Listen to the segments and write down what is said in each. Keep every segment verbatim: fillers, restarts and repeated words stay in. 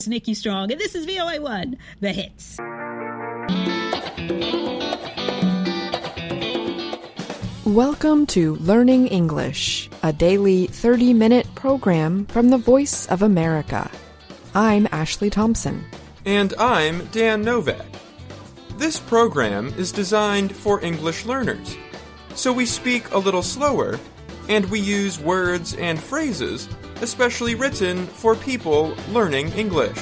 Nikki Strong, and this is V O A one, The Hits. Welcome to Learning English, a daily thirty-minute program from the Voice of America. I'm Ashley Thompson. And I'm Dan Novak. This program is designed for English learners, so we speak a little slower, and we use words and phrases especially written for people learning English.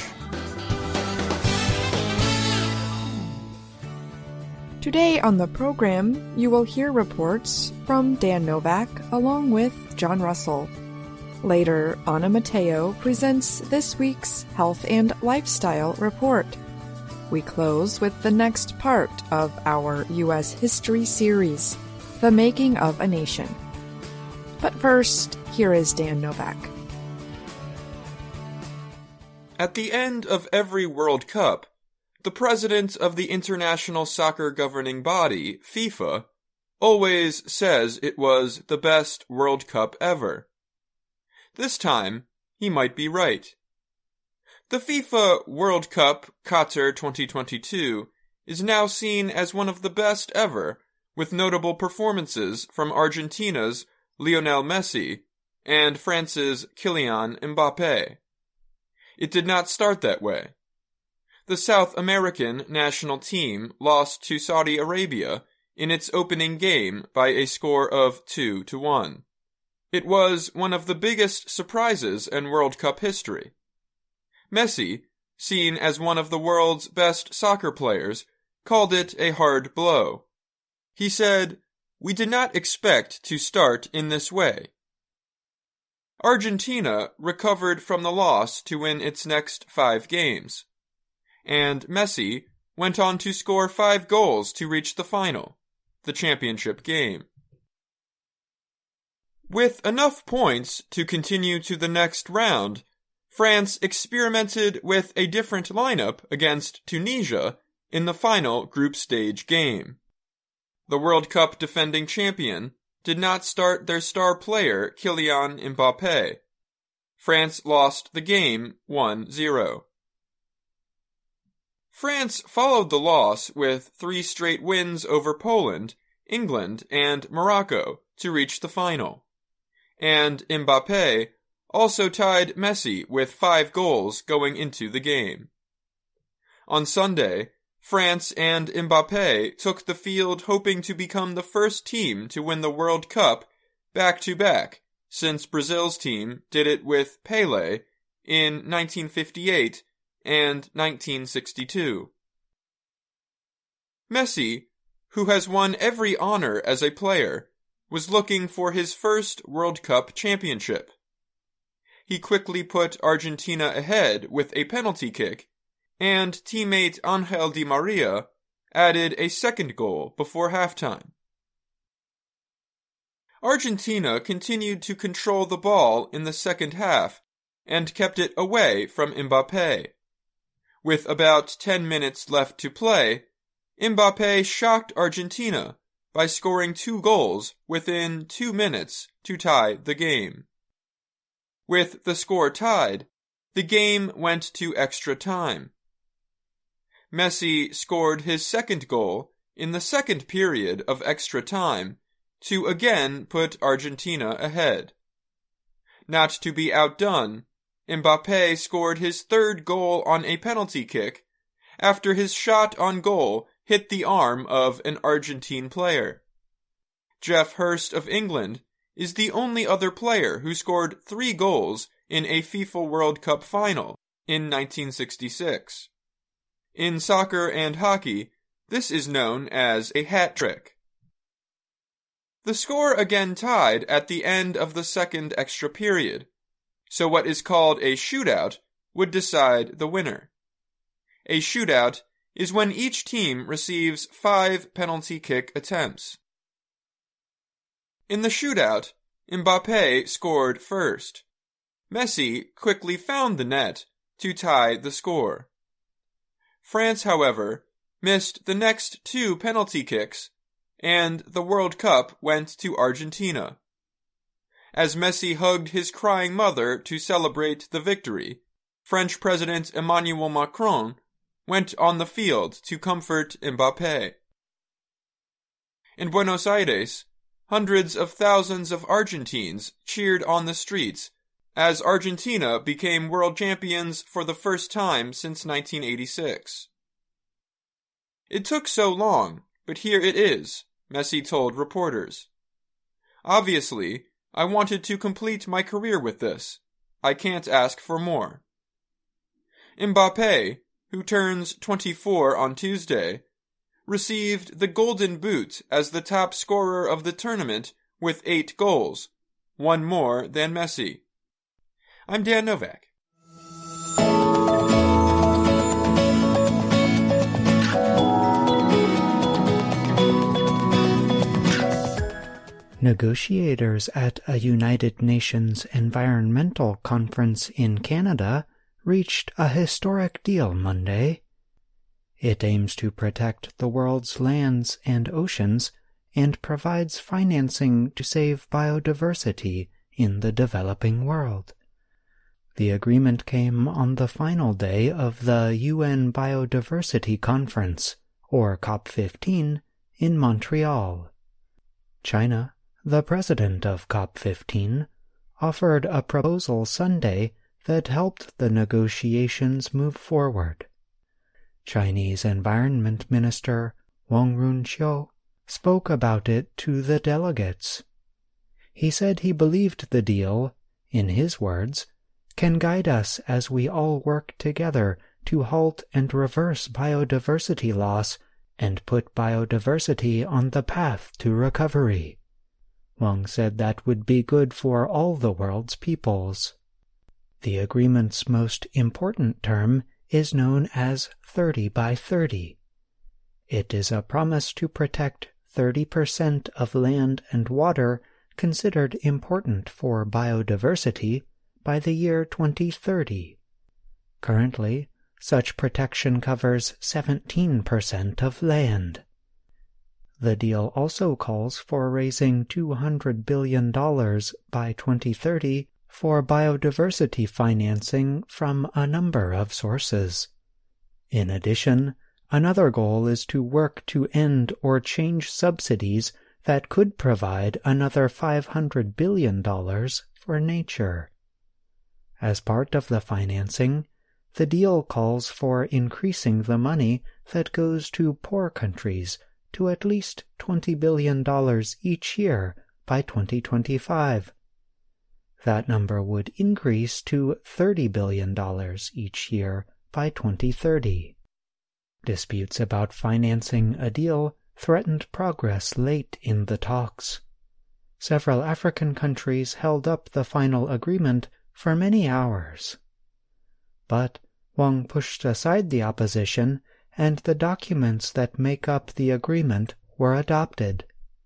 Today on the program, you will hear reports from Dan Novak along with John Russell. Later, Anna Mateo presents this week's Health and Lifestyle Report. We close with the next part of our U S History series, The Making of a Nation. But first, here is Dan Novak. At the end of every World Cup, the president of the international soccer governing body, FIFA, always says it was the best World Cup ever. This time, he might be right. The FIFA World Cup Qatar twenty twenty-two is now seen as one of the best ever, with notable performances from Argentina's Lionel Messi and France's Kylian Mbappé. It did not start that way. The South American national team lost to Saudi Arabia in its opening game by a score of two to one. It was one of the biggest surprises in World Cup history. Messi, seen as one of the world's best soccer players, called it a hard blow. He said, "We did not expect to start in this way." Argentina recovered from the loss to win its next five games, and Messi went on to score five goals to reach the final, the championship game. With enough points to continue to the next round, France experimented with a different lineup against Tunisia in the final group stage game. The World Cup defending champion did not start their star player Kylian Mbappé. France lost the game one zero. France followed the loss with three straight wins over Poland, England, and Morocco to reach the final. And Mbappé also tied Messi with five goals going into the game. On Sunday, France and Mbappé took the field hoping to become the first team to win the World Cup back-to-back, since Brazil's team did it with Pelé in nineteen fifty-eight and nineteen sixty-two. Messi, who has won every honor as a player, was looking for his first World Cup championship. He quickly put Argentina ahead with a penalty kick, and teammate Angel Di Maria added a second goal before halftime. Argentina continued to control the ball in the second half and kept it away from Mbappé. With about ten minutes left to play, Mbappé shocked Argentina by scoring two goals within two minutes to tie the game. With the score tied, the game went to extra time. Messi scored his second goal in the second period of extra time to again put Argentina ahead. Not to be outdone, Mbappé scored his third goal on a penalty kick after his shot on goal hit the arm of an Argentine player. Geoff Hurst of England is the only other player who scored three goals in a FIFA World Cup final in nineteen sixty-six. In soccer and hockey, this is known as a hat trick. The score again tied at the end of the second extra period, so what is called a shootout would decide the winner. A shootout is when each team receives five penalty kick attempts. In the shootout, Mbappé scored first. Messi quickly found the net to tie the score. France, however, missed the next two penalty kicks, and the World Cup went to Argentina. As Messi hugged his crying mother to celebrate the victory, French President Emmanuel Macron went on the field to comfort Mbappé. In Buenos Aires, hundreds of thousands of Argentines cheered on the streets as Argentina became world champions for the first time since nineteen eighty-six. "It took so long, but here it is," Messi told reporters. "Obviously, I wanted to complete my career with this. I can't ask for more." Mbappé, who turns twenty-four on Tuesday, received the Golden Boot as the top scorer of the tournament with eight goals, one more than Messi. I'm Dan Novak. Negotiators at a United Nations Environmental Conference in Canada reached a historic deal Monday. It aims to protect the world's lands and oceans and provides financing to save biodiversity in the developing world. The agreement came on the final day of the U N Biodiversity Conference, or COP fifteen, in Montreal. China, the president of COP fifteen, offered a proposal Sunday that helped the negotiations move forward. Chinese Environment Minister Wang Runqiu spoke about it to the delegates. He said he believed the deal, in his words, can guide us as we all work together to halt and reverse biodiversity loss and put biodiversity on the path to recovery. Wang said that would be good for all the world's peoples. The agreement's most important term is known as thirty by thirty. It is a promise to protect thirty percent of land and water considered important for biodiversity by the year twenty thirty. Currently, such protection covers seventeen percent of land. The deal also calls for raising two hundred billion dollars by twenty thirty for biodiversity financing from a number of sources. In addition, another goal is to work to end or change subsidies that could provide another five hundred billion dollars for nature. As part of the financing, the deal calls for increasing the money that goes to poor countries to at least twenty billion dollars each year by twenty twenty-five. That number would increase to thirty billion dollars each year by twenty thirty. Disputes about financing a deal threatened progress late in the talks. Several African countries held up the final agreement for many hours. But Wang pushed aside the opposition, and the documents that make up the agreement were adopted.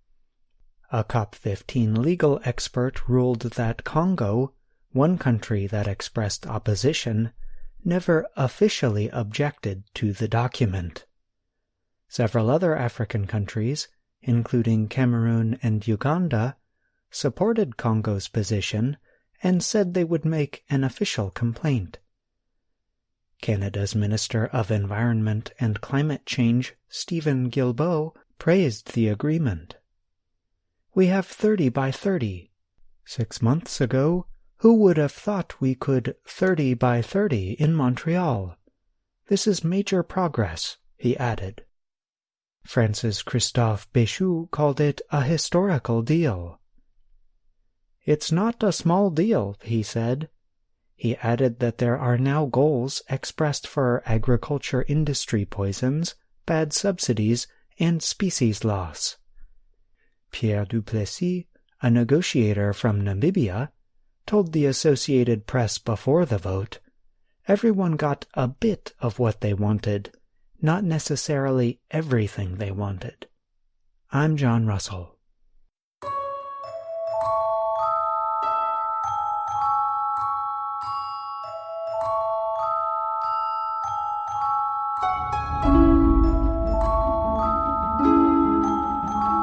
A COP fifteen legal expert ruled that Congo, one country that expressed opposition, never officially objected to the document. Several other African countries, including Cameroon and Uganda, supported Congo's position and said they would make an official complaint. Canada's Minister of Environment and Climate Change, Stephen Guilbeault, praised the agreement. "We have thirty by thirty. Six months ago, who would have thought we could thirty by thirty in Montreal? This is major progress," he added. France's Christophe Béchu called it a historical deal. "It's not a small deal," he said. He added that there are now goals expressed for agriculture industry poisons, bad subsidies, and species loss. Pierre Duplessis, a negotiator from Namibia, told the Associated Press before the vote, "Everyone got a bit of what they wanted, not necessarily everything they wanted." I'm John Russell.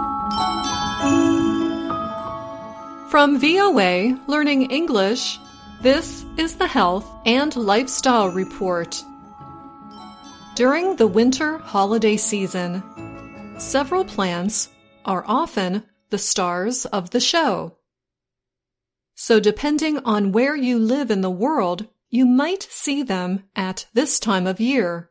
From V O A Learning English, This is the Health and Lifestyle Report. During the winter holiday season, several plants are often the stars of the show. So depending on where you live in the world, you might see them at this time of year.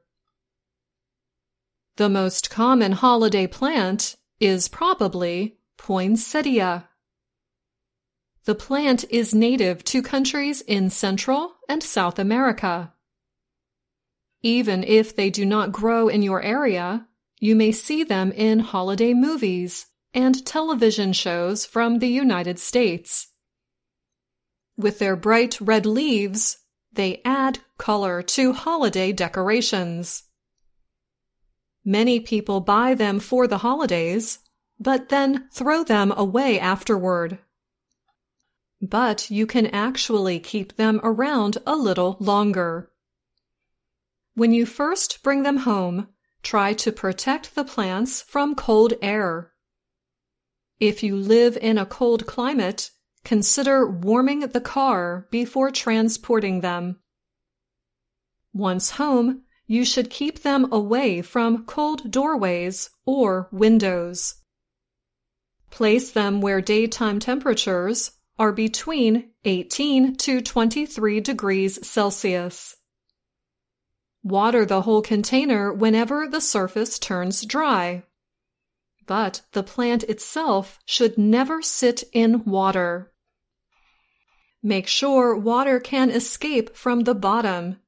The most common holiday plant is probably poinsettia. The plant is native to countries in Central and South America. Even if they do not grow in your area, you may see them in holiday movies and television shows from the United States. With their bright red leaves, they add color to holiday decorations. Many people buy them for the holidays, but then throw them away afterward. But you can actually keep them around a little longer. When you first bring them home, try to protect the plants from cold air. If you live in a cold climate, consider warming the car before transporting them. Once home, you should keep them away from cold doorways or windows. Place them where daytime temperatures are between eighteen to twenty-three degrees Celsius. Water the whole container whenever the surface turns dry. But the plant itself should never sit in water. Make sure water can escape from the bottom.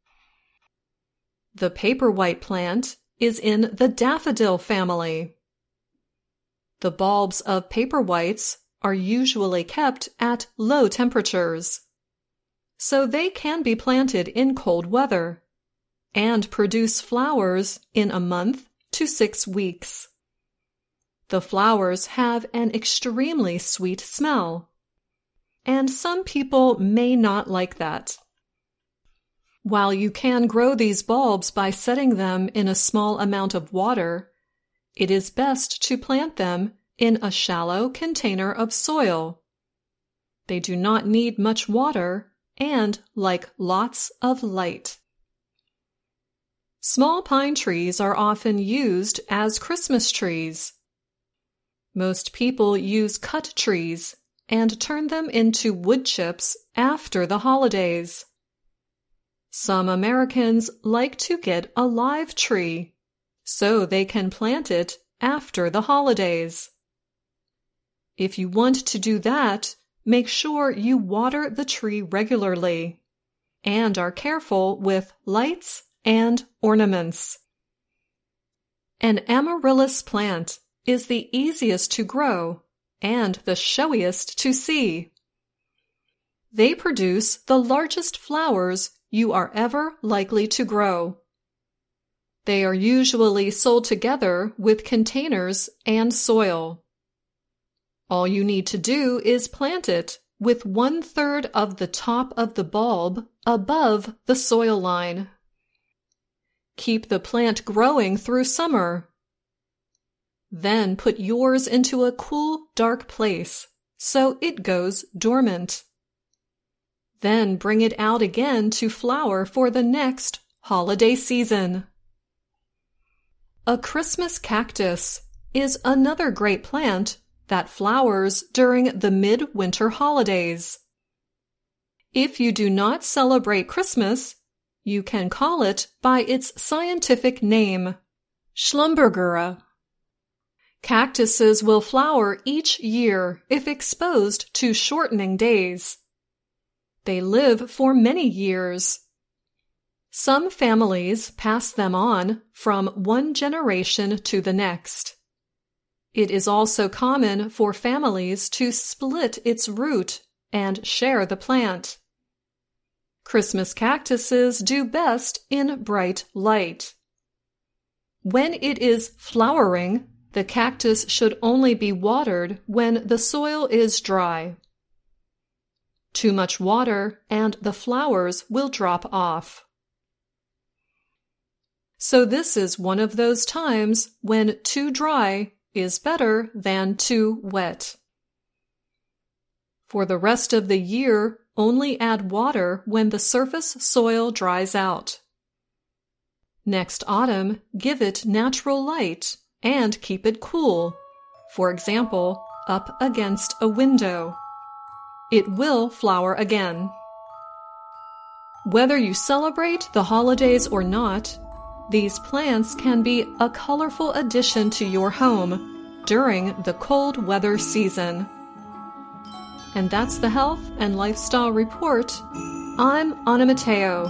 The paperwhite plant is in the daffodil family. The bulbs of paperwhites are usually kept at low temperatures, so they can be planted in cold weather and produce flowers in a month to six weeks. The flowers have an extremely sweet smell, and some people may not like that. While you can grow these bulbs by setting them in a small amount of water, it is best to plant them in a shallow container of soil. They do not need much water and like lots of light. Small pine trees are often used as Christmas trees. Most people use cut trees and turn them into wood chips after the holidays. Some Americans like to get a live tree, so they can plant it after the holidays. If you want to do that, make sure you water the tree regularly and are careful with lights and ornaments. An amaryllis plant is the easiest to grow and the showiest to see. They produce the largest flowers you are ever likely to grow. They are usually sold together with containers and soil. All you need to do is plant it with one-third of the top of the bulb above the soil line. Keep the plant growing through summer. Then put yours into a cool, dark place so it goes dormant. Then bring it out again to flower for the next holiday season. A Christmas cactus is another great plant that flowers during the midwinter holidays. If you do not celebrate Christmas, you can call it by its scientific name, Schlumbergera. Cactuses will flower each year if exposed to shortening days. They live for many years. Some families pass them on from one generation to the next. It is also common for families to split its root and share the plant. Christmas cactuses do best in bright light. When it is flowering, the cactus should only be watered when the soil is dry. Too much water and the flowers will drop off. So this is one of those times when too dry is better than too wet. For the rest of the year, only add water when the surface soil dries out. Next autumn, give it natural light and keep it cool, for example, up against a window. It will flower again. Whether you celebrate the holidays or not, these plants can be a colorful addition to your home during the cold weather season. And that's the Health and Lifestyle Report. I'm Anna Matteo.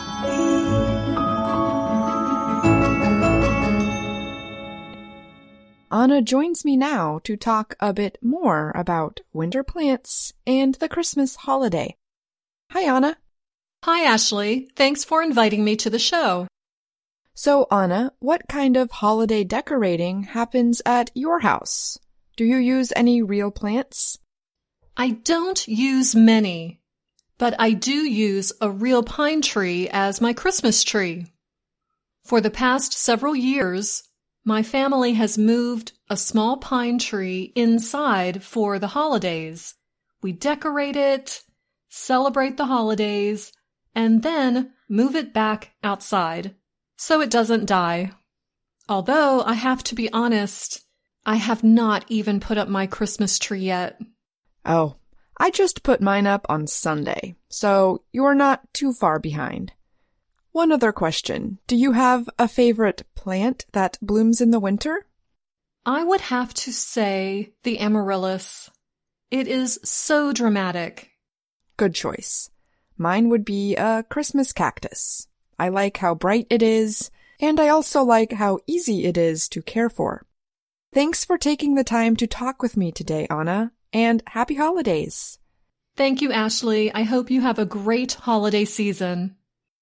Anna joins me now to talk a bit more about winter plants and the Christmas holiday. Hi, Anna. Hi, Ashley. Thanks for inviting me to the show. So, Anna, what kind of holiday decorating happens at your house? Do you use any real plants? I don't use many, but I do use a real pine tree as my Christmas tree. For the past several years, my family has moved a small pine tree inside for the holidays. We decorate it, celebrate the holidays, and then move it back outside so it doesn't die. Although, I have to be honest, I have not even put up my Christmas tree yet. Oh, I just put mine up on Sunday, so you're not too far behind. One other question. Do you have a favorite plant that blooms in the winter? I would have to say the amaryllis. It is so dramatic. Good choice. Mine would be a Christmas cactus. I like how bright it is, and I also like how easy it is to care for. Thanks for taking the time to talk with me today, Anna, and happy holidays. Thank you, Ashley. I hope you have a great holiday season.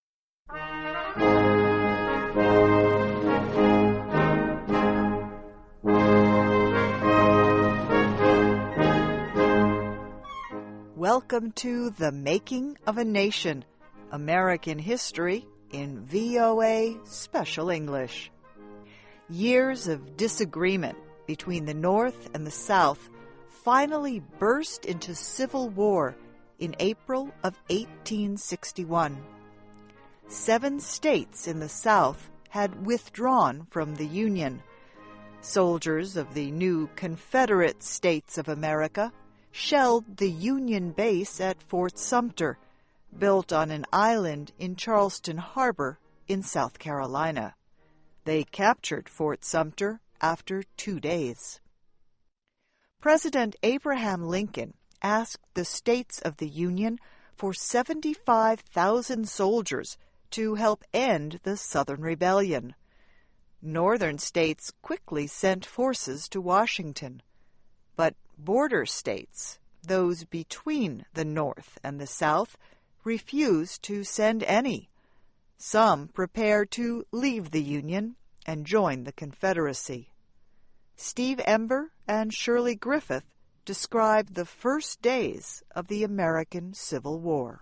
Welcome to The Making of a Nation, American History in V O A Special English. Years of disagreement between the North and the South finally burst into civil war in April of eighteen sixty-one. Seven states in the South had withdrawn from the Union. Soldiers of the new Confederate States of America shelled the Union base at Fort Sumter, built on an island in Charleston Harbor in South Carolina. They captured Fort Sumter after two days. President Abraham Lincoln asked the states of the Union for seventy-five thousand soldiers to help end the Southern Rebellion. Northern states quickly sent forces to Washington, but border states, those between the North and the South, refused to send any. Some prepared to leave the Union and join the Confederacy. Steve Ember and Shirley Griffith describe the first days of the American Civil War.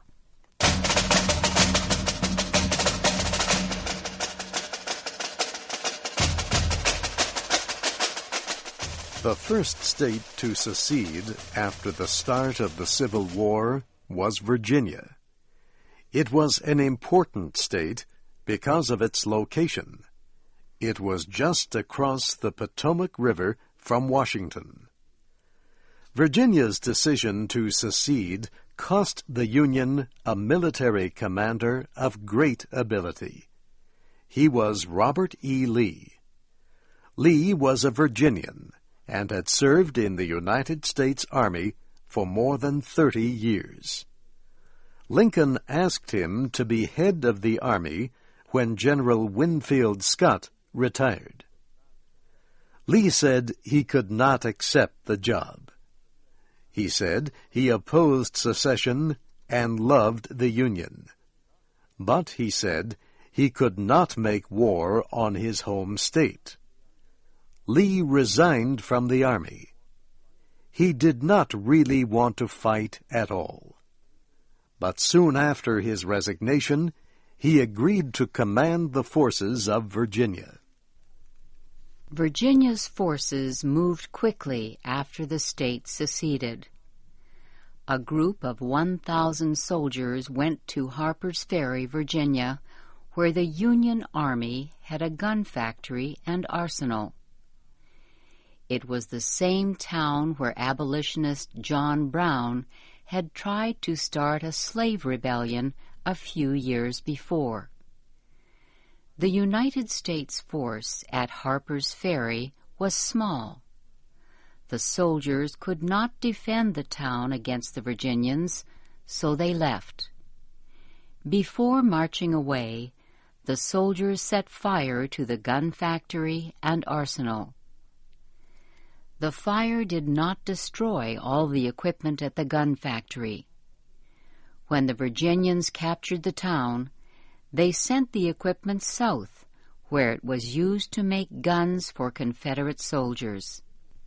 The first state to secede after the start of the Civil War was Virginia. It was an important state because of its location. It was just across the Potomac River from Washington. Virginia's decision to secede cost the Union a military commander of great ability. He was Robert E. Lee. Lee was a Virginian and had served in the United States Army for more than thirty years. Lincoln asked him to be head of the Army when General Winfield Scott retired. Lee said he could not accept the job. He said he opposed secession and loved the Union. But, he said, he could not make war on his home state. Lee resigned from the Army. He did not really want to fight at all. But soon after his resignation, he agreed to command the forces of Virginia. Virginia's forces moved quickly after the state seceded. a group of one thousand soldiers went to Harper's Ferry, Virginia, where the Union Army had a gun factory and arsenal. It was the same town where abolitionist John Brown had tried to start a slave rebellion a few years before. The United States force at Harper's Ferry was small. The soldiers could not defend the town against the Virginians, so they left. Before marching away, the soldiers set fire to the gun factory and arsenal. The fire did not destroy all the equipment at the gun factory. When the Virginians captured the town, they sent the equipment south, where it was used to make guns for Confederate soldiers.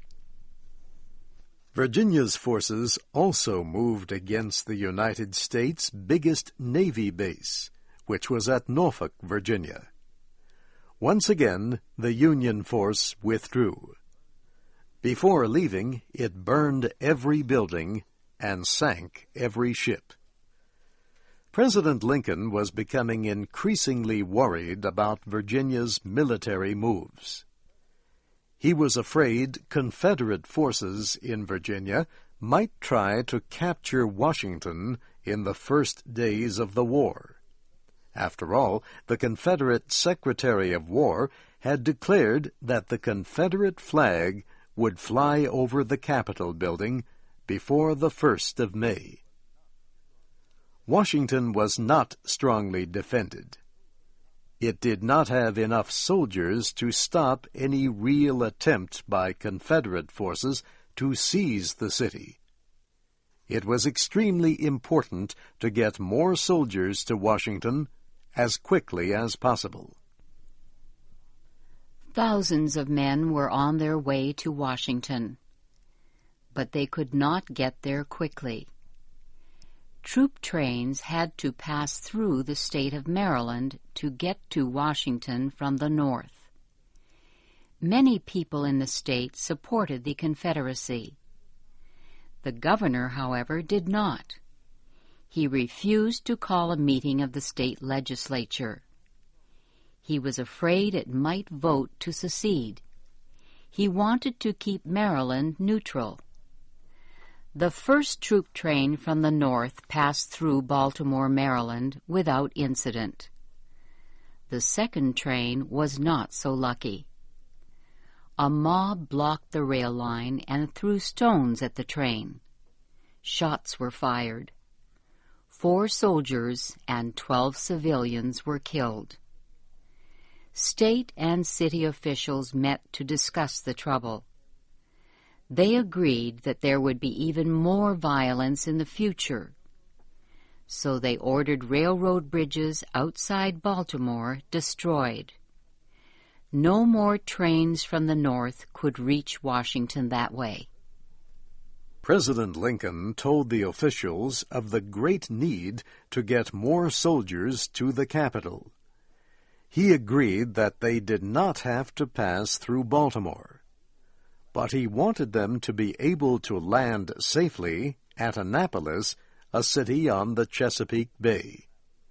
Virginia's forces also moved against the United States' biggest Navy base, which was at Norfolk, Virginia. Once again, the Union force withdrew. Before leaving, it burned every building and sank every ship. President Lincoln was becoming increasingly worried about Virginia's military moves. He was afraid Confederate forces in Virginia might try to capture Washington in the first days of the war. After all, the Confederate Secretary of War had declared that the Confederate flag would fly over the Capitol building before the first of May. Washington was not strongly defended. It did not have enough soldiers to stop any real attempt by Confederate forces to seize the city. It was extremely important to get more soldiers to Washington as quickly as possible. Thousands of men were on their way to Washington, but they could not get there quickly. Troop trains had to pass through the state of Maryland to get to Washington from the north. Many people in the state supported the Confederacy. The governor, however, did not. He refused to call a meeting of the state legislature. He was afraid it might vote to secede. He wanted to keep Maryland neutral. The first troop train from the north passed through Baltimore, Maryland, without incident. The second train was not so lucky. A mob blocked the rail line and threw stones at the train. Shots were fired. Four soldiers and twelve civilians were killed. State and city officials met to discuss the trouble. They agreed that there would be even more violence in the future. So they ordered railroad bridges outside Baltimore destroyed. No more trains from the north could reach Washington that way. President Lincoln told the officials of the great need to get more soldiers to the capital. He agreed that they did not have to pass through Baltimore, but he wanted them to be able to land safely at Annapolis, a city on the Chesapeake Bay.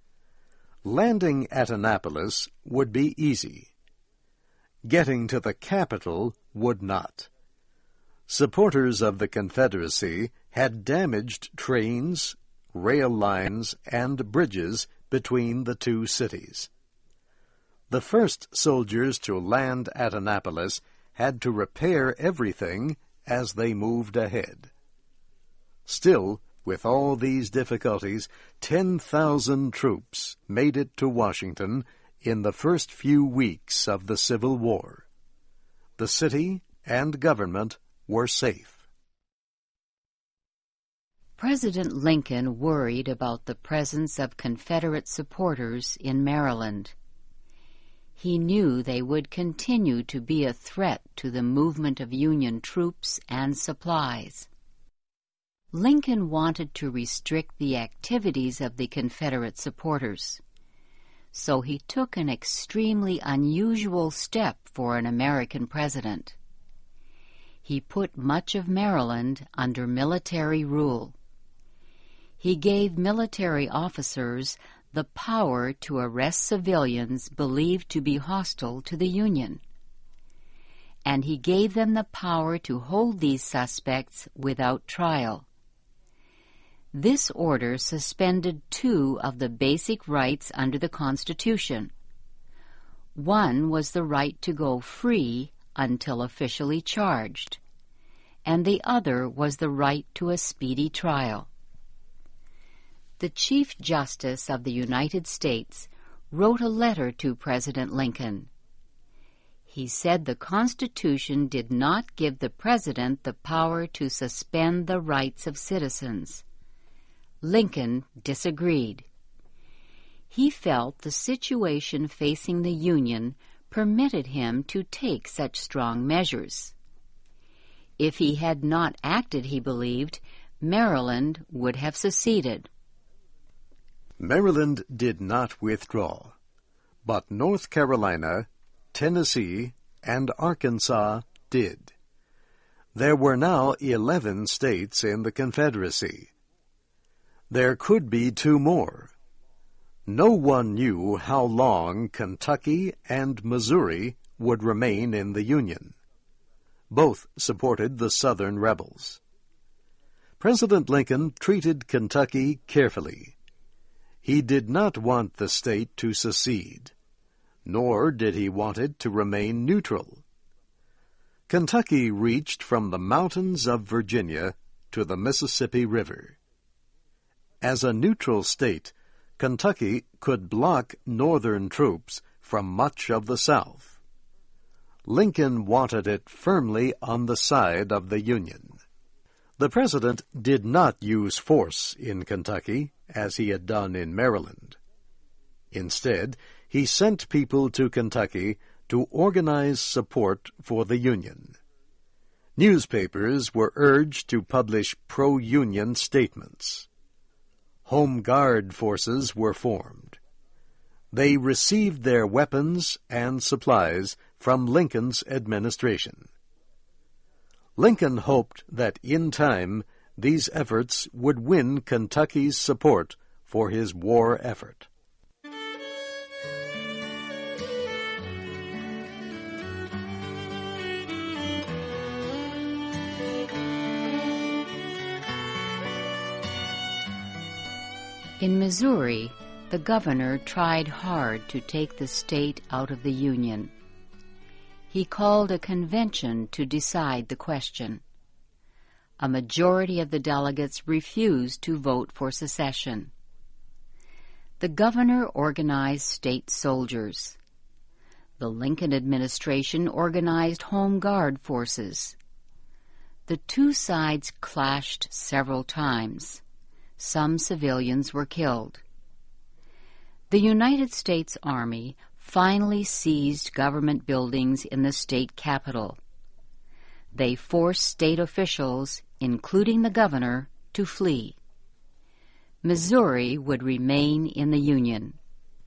Landing at Annapolis would be easy. Getting to the capital would not. Supporters of the Confederacy had damaged trains, rail lines, and bridges between the two cities. The first soldiers to land at Annapolis had to repair everything as they moved ahead. Still, with all these difficulties, ten thousand troops made it to Washington in the first few weeks of the Civil War. The city and government were safe. President Lincoln worried about the presence of Confederate supporters in Maryland. He knew they would continue to be a threat to the movement of Union troops and supplies. Lincoln wanted to restrict the activities of the Confederate supporters, so he took an extremely unusual step for an American president. He put much of Maryland under military rule. he gave military officers the power to arrest civilians believed to be hostile to the Union. And he gave them the power to hold these suspects without trial. This order suspended two of the basic rights under the Constitution. One was the right to go free until officially charged, and the other was the right to a speedy trial. The Chief Justice of the United States wrote a letter to President Lincoln. He said the Constitution did not give the President the power to suspend the rights of citizens. Lincoln disagreed. He felt the situation facing the Union permitted him to take such strong measures. If he had not acted, he believed, Maryland would have seceded. Maryland did not withdraw, but North Carolina, Tennessee, and Arkansas did. There were now eleven states in the Confederacy. There could be two more. No one knew how long Kentucky and Missouri would remain in the Union. Both supported the Southern rebels. President Lincoln treated Kentucky carefully. He did not want the state to secede, nor did he want it to remain neutral. Kentucky reached from the mountains of Virginia to the Mississippi River. As a neutral state, Kentucky could block Northern troops from much of the South. Lincoln wanted it firmly on the side of the Union. The President did not use force in Kentucky, as he had done in Maryland. Instead, he sent people to Kentucky to organize support for the Union. Newspapers were urged to publish pro-Union statements. Home Guard forces were formed. They received their weapons and supplies from Lincoln's administration. Lincoln hoped that in time these efforts would win Kentucky's support for his war effort. In Missouri, the governor tried hard to take the state out of the Union. He called a convention to decide the question. A majority of the delegates refused to vote for secession. The governor organized state soldiers. The Lincoln administration organized Home Guard forces. The two sides clashed several times. Some civilians were killed. The United States Army finally seized government buildings in the state capitol. They forced state officials, including the governor, to flee. Missouri would remain in the Union.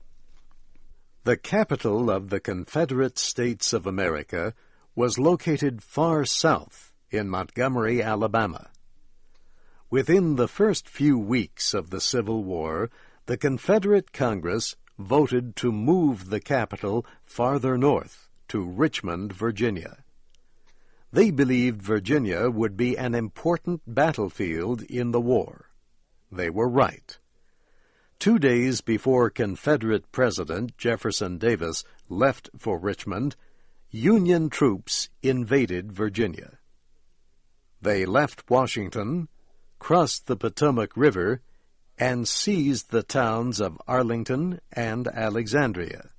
The capital of the Confederate States of America was located far south in Montgomery, Alabama. Within the first few weeks of the Civil War, the Confederate Congress voted to move the capital farther north to Richmond, Virginia. They believed Virginia would be an important battlefield in the war. They were right. Two days before Confederate President Jefferson Davis left for Richmond, Union troops invaded Virginia. They left Washington, crossed the Potomac River, and seized the towns of Arlington and Alexandria.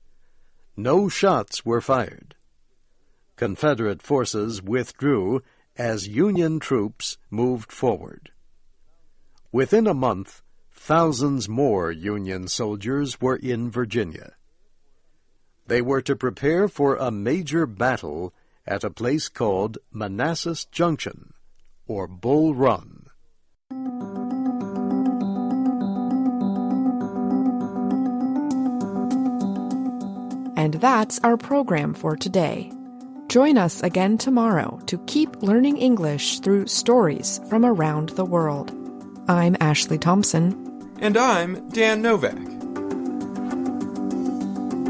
No shots were fired. Confederate forces withdrew as Union troops moved forward. Within a month, thousands more Union soldiers were in Virginia. They were to prepare for a major battle at a place called Manassas Junction, or Bull Run. And that's our program for today. Join us again tomorrow to keep learning English through stories from around the world. I'm Ashley Thompson. And I'm Dan Novak.